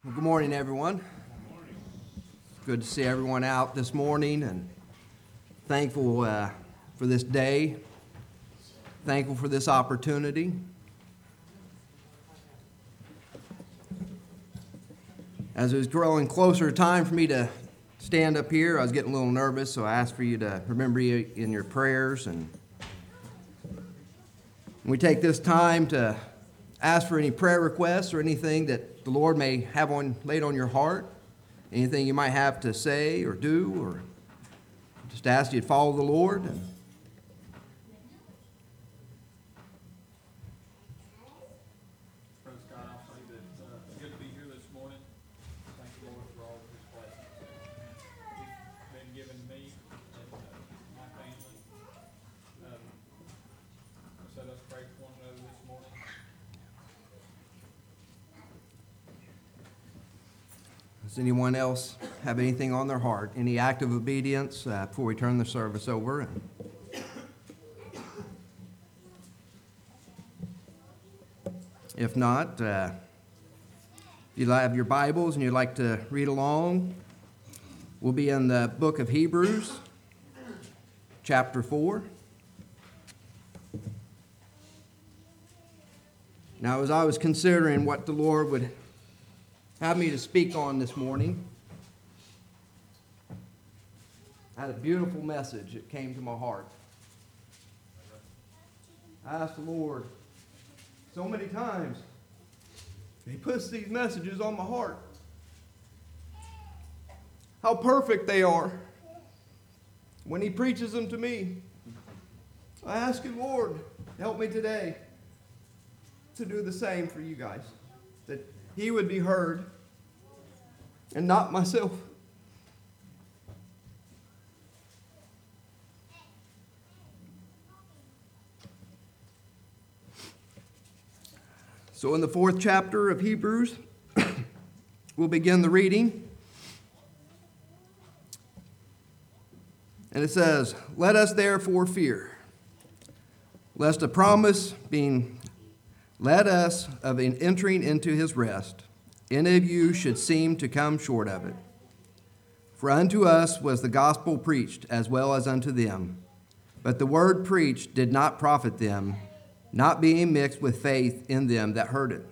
Well, good morning, everyone. Good to see everyone out this morning, and thankful for this day. Thankful for this opportunity. As it was growing closer time for me to stand up here, I was getting a little nervous, so I asked for you to remember you in your prayers. And we take this time to ask for any prayer requests or anything that the Lord may have laid on your heart, anything you might have to say or do, or just ask you to follow the Lord. Praise God, I'll say that it's good to be here this morning. Thank the Lord for all of His blessings that He's been given to me and my family. So let's pray for one another this morning. Does anyone else have anything on their heart? Any act of obedience before we turn the service over? If not, if you have your Bibles and you'd like to read along, we'll be in the book of Hebrews, chapter 4. Now, as I was considering what the Lord would have me to speak on this morning, I had a beautiful message that came to my heart. I asked the Lord so many times, He puts these messages on my heart. How perfect they are when He preaches them to me. I ask you, Lord, help me today to do the same for you guys, that He would be heard and not myself. So in the 4th chapter of Hebrews, we'll begin the reading. And it says, "Let us therefore fear, lest a promise being led us of entering into his rest, any of you should seem to come short of it. For unto us was the gospel preached as well as unto them. But the word preached did not profit them, not being mixed with faith in them that heard it.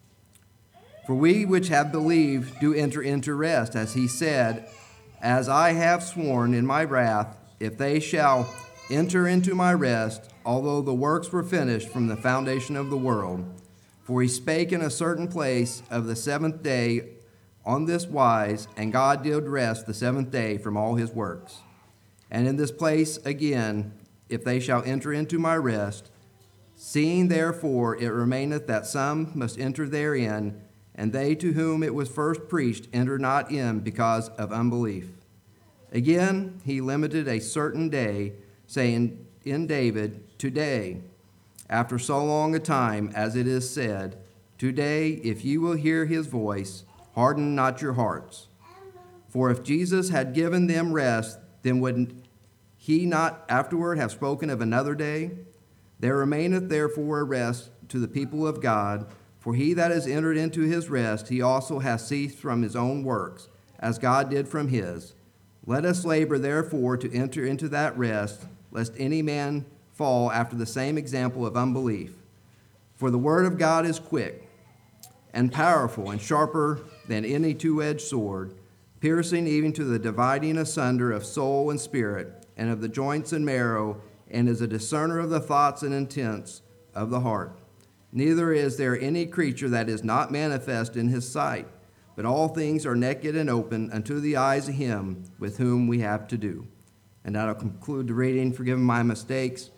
For we which have believed do enter into rest, as he said, As I have sworn in my wrath, if they shall enter into my rest, although the works were finished from the foundation of the world. For he spake in a certain place of the seventh day on this wise, and God did rest the seventh day from all his works. And in this place again, if they shall enter into my rest, seeing therefore it remaineth that some must enter therein, and they to whom it was first preached enter not in because of unbelief. Again, he limited a certain day, saying in David, Today, after so long a time, as it is said, Today, if you will hear his voice, harden not your hearts. For if Jesus had given them rest, then would he not afterward have spoken of another day? There remaineth therefore a rest to the people of God, for he that is entered into his rest, he also hath ceased from his own works, as God did from his. Let us labor therefore to enter into that rest, lest any man fall after the same example of unbelief. For the word of God is quick and powerful and sharper than any two-edged sword, piercing even to the dividing asunder of soul and spirit, and of the joints and marrow, and is a discerner of the thoughts and intents of the heart. Neither is there any creature that is not manifest in his sight, but all things are naked and open unto the eyes of him with whom we have to do." And that'll conclude the reading. Forgive my mistakes.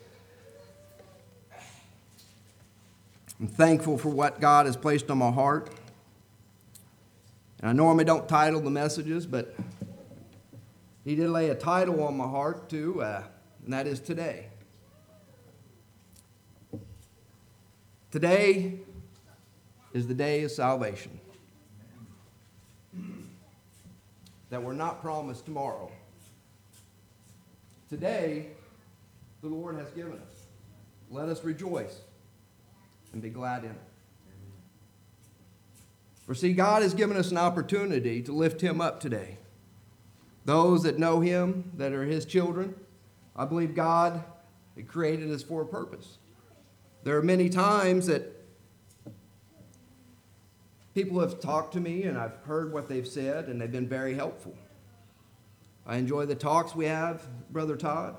I'm thankful for what God has placed on my heart. And I normally don't title the messages, but he did lay a title on my heart too, and that is Today. Today is the day of salvation. That we're not promised tomorrow. Today, the Lord has given us. Let us rejoice and be glad in it. For see, God has given us an opportunity to lift him up today. Those that know him, that are his children, I believe God had created us for a purpose. There are many times that people have talked to me and I've heard what they've said, and they've been very helpful. I enjoy the talks we have, Brother Todd.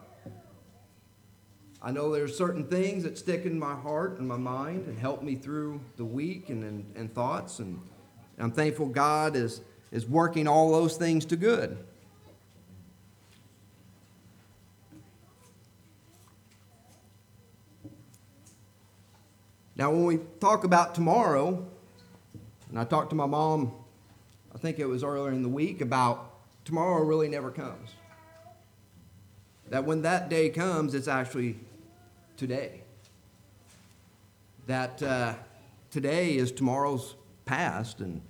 I know there's certain things that stick in my heart and my mind and help me through the week and thoughts, and I'm thankful God is working all those things to good. Now, when we talk about tomorrow, and I talked to my mom, I think it was earlier in the week, about tomorrow really never comes. That when that day comes, it's actually today. That today is tomorrow's past, and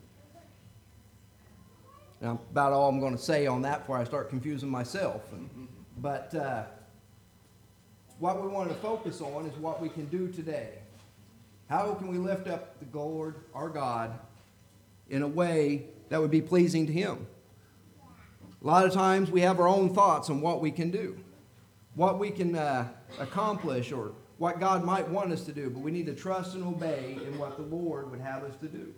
about all I'm going to say on that before I start confusing myself. But what we want to focus on is what we can do today. How can we lift up the Lord, our God, in a way that would be pleasing to him? A lot of times we have our own thoughts on what we can do, what we can accomplish, or what God might want us to do, but we need to trust and obey in what the Lord would have us to do.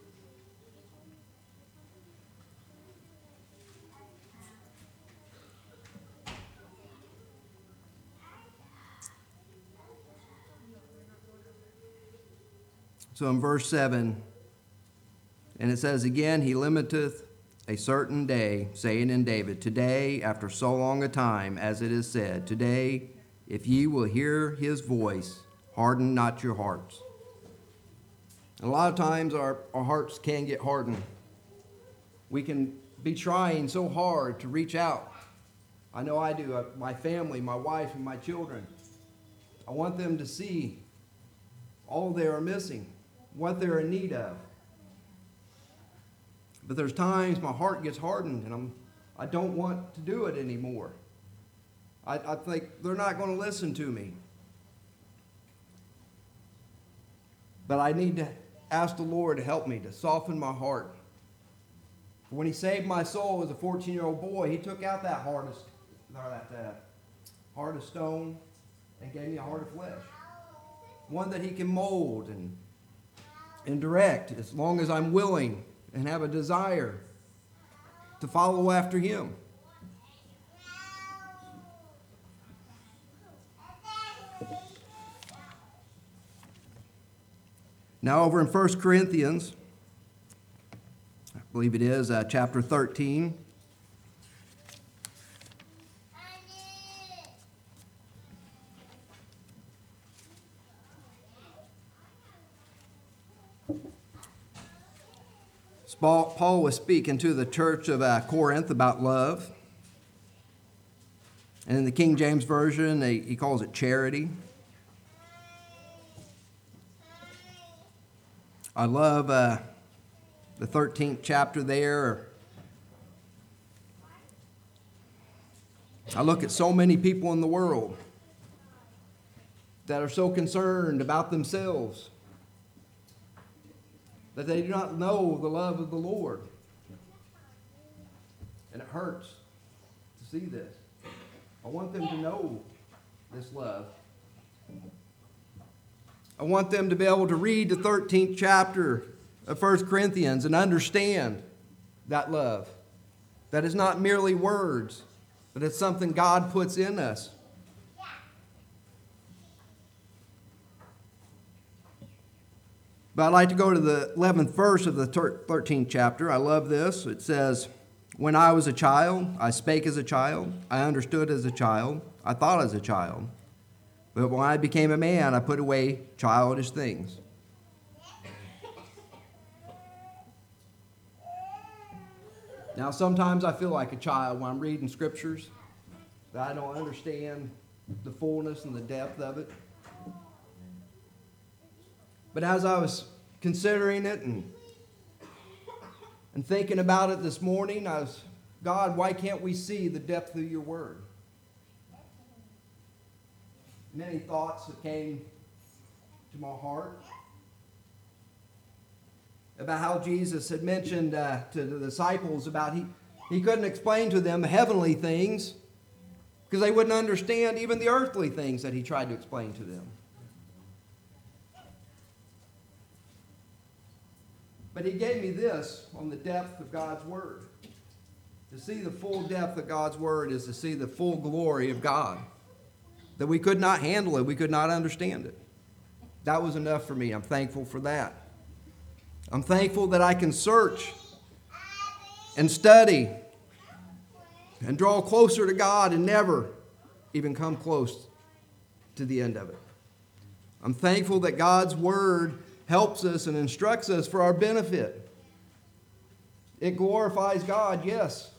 So in verse 7, and it says again, he limiteth a certain day, saying in David, today, after so long a time, as it is said, today, if ye will hear his voice, harden not your hearts. And a lot of times our hearts can get hardened. We can be trying so hard to reach out. I know I do. My family, my wife, and my children. I want them to see all they are missing, what they're in need of. But there's times my heart gets hardened and I don't want to do it anymore. I think they're not going to listen to me. But I need to ask the Lord to help me, to soften my heart. When he saved my soul as a 14-year-old boy, he took out that heart of stone and gave me a heart of flesh. One that he can mold and direct as long as I'm willing and have a desire to follow after him. Now over in 1 Corinthians, I believe it is, chapter 13. Paul was speaking to the church of Corinth about love. And in the King James Version, he calls it charity. I love the 13th chapter there. I look at so many people in the world that are so concerned about themselves that they do not know the love of the Lord. And it hurts to see this. I want them to know this love. I want them to be able to read the 13th chapter of 1 Corinthians and understand that love. That is not merely words, but it's something God puts in us. But I'd like to go to the 11th verse of the 13th chapter. I love this. It says, when I was a child, I spake as a child. I understood as a child. I thought as a child. But when I became a man, I put away childish things. Now, sometimes I feel like a child when I'm reading scriptures, that I don't understand the fullness and the depth of it. But as I was considering it and thinking about it this morning, God, why can't we see the depth of your word? Many thoughts that came to my heart. about how Jesus had mentioned to the disciples about he couldn't explain to them heavenly things because they wouldn't understand even the earthly things that he tried to explain to them. But he gave me this on the depth of God's Word. To see the full depth of God's Word is to see the full glory of God. That we could not handle it. We could not understand it. That was enough for me. I'm thankful for that. I'm thankful that I can search and study and draw closer to God and never even come close to the end of it. I'm thankful that God's Word helps us and instructs us for our benefit. It glorifies God, yes.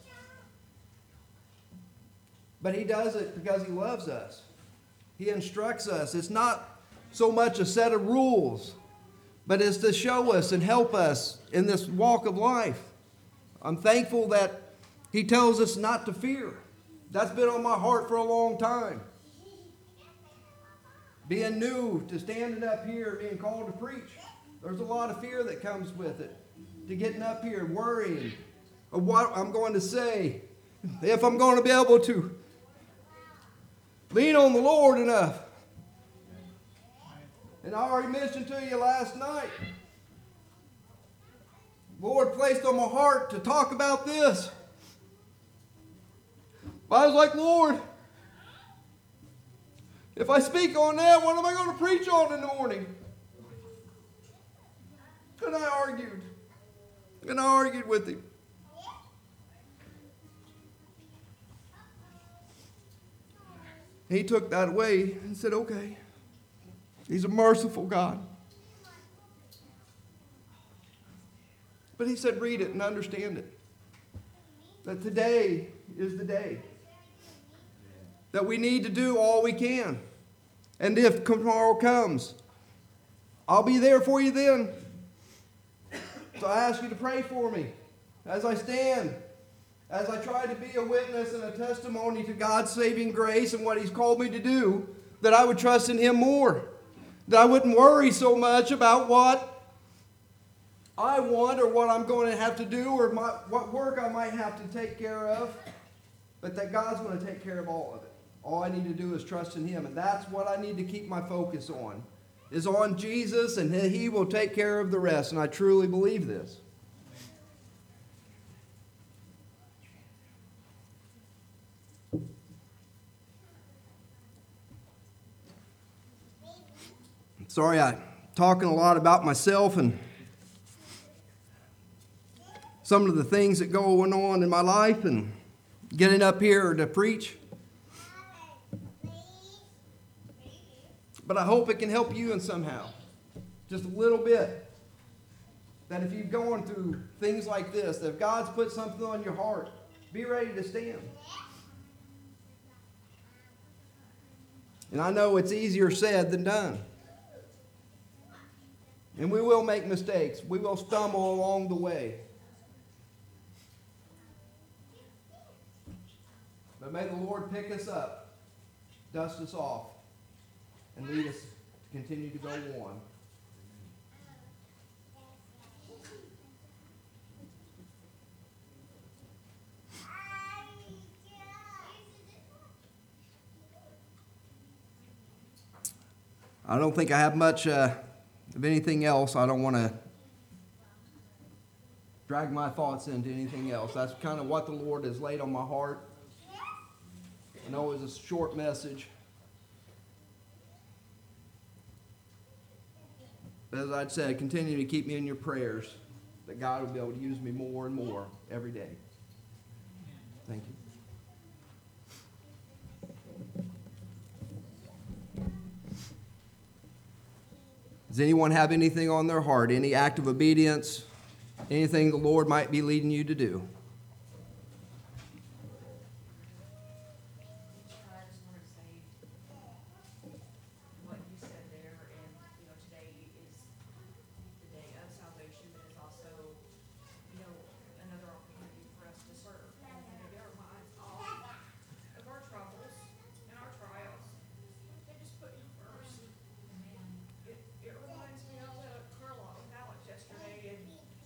But he does it because he loves us. He instructs us. It's not so much a set of rules, but it's to show us and help us in this walk of life. I'm thankful that he tells us not to fear. That's been on my heart for a long time. Being new to standing up here, being called to preach, there's a lot of fear that comes with it. To getting up here, worrying of what I'm going to say, if I'm going to be able to lean on the Lord enough. And I already mentioned to you last night, the Lord placed on my heart to talk about this. But I was like, Lord, if I speak on that, what am I going to preach on in the morning? And I argued. And I argued with him. He took that away and said, okay. He's a merciful God. But he said, read it and understand it. That today is the day. That we need to do all we can. And if tomorrow comes, I'll be there for you then. So I ask you to pray for me as I stand, as I try to be a witness and a testimony to God's saving grace and what he's called me to do, that I would trust in him more. That I wouldn't worry so much about what I want or what I'm going to have to do or what work I might have to take care of, but that God's going to take care of all of it. All I need to do is trust in him, and that's what I need to keep my focus on, is on Jesus, and he will take care of the rest, and I truly believe this. Sorry, I'm talking a lot about myself and some of the things that go on in my life and getting up here to preach. But I hope it can help you in somehow, just a little bit. That if you're going through things like this, that if God's put something on your heart, be ready to stand. And I know it's easier said than done. And we will make mistakes. We will stumble along the way. But may the Lord pick us up, dust us off, and lead us to continue to go on. I don't think I have much of anything else. I don't want to drag my thoughts into anything else. That's kind of what the Lord has laid on my heart. I know it was a short message. But as I'd said, continue to keep me in your prayers that God will be able to use me more and more every day. Thank you. Does anyone have anything on their heart, any act of obedience, anything the Lord might be leading you to do? I just wanted to say what you said there, and today is the day of salvation, but it's also another opportunity for us to serve and get our minds off of our troubles and our trials and just put Him first. It reminds me of the car lot with Alex yesterday, and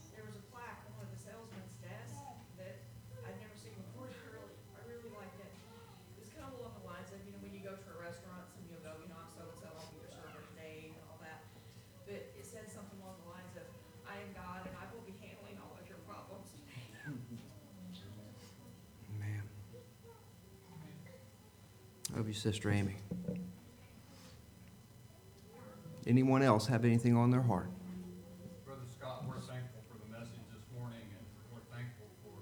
you, Sister Amy. Anyone else have anything on their heart? Brother Scott, we're thankful for the message this morning, and we're thankful for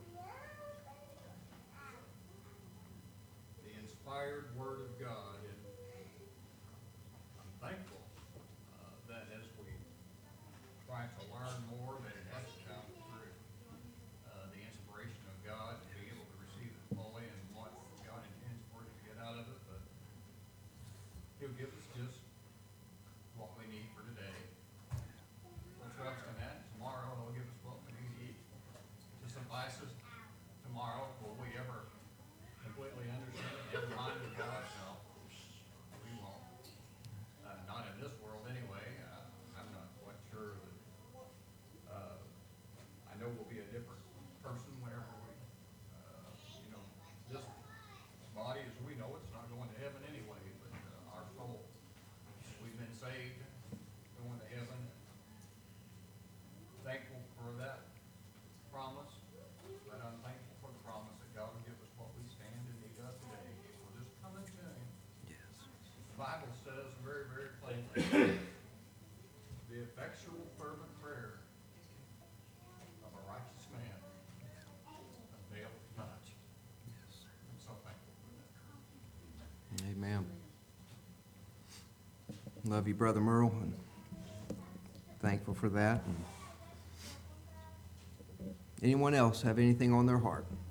the inspired Word of God. And I'm thankful that as we try to learn more, that it has to come through the inspiration of God to be able to receive it fully and what God intends for us to get out of it. But He'll give us just what we need for today. We'll trust in that. Tomorrow He'll give us what we need to suffice us. Tomorrow, will we ever completely understand it? Have the mind of God? No, we won't. Not in this world anyway. I'm not quite sure that, I know we'll be a different person whenever we, this body as we know it's not going to heaven anyway, but our soul, we've been saved, going to heaven. Thankful for that promise, but I'm thankful for the promise that God will give us what we stand in need of today. We'll just come into Him. Yes. The Bible says very, very plainly, the effectual fervent prayer of a righteous man availeth much. I'm so thankful for that. Amen. Love you, Brother Merle, and thankful for that. Anyone else have anything on their heart?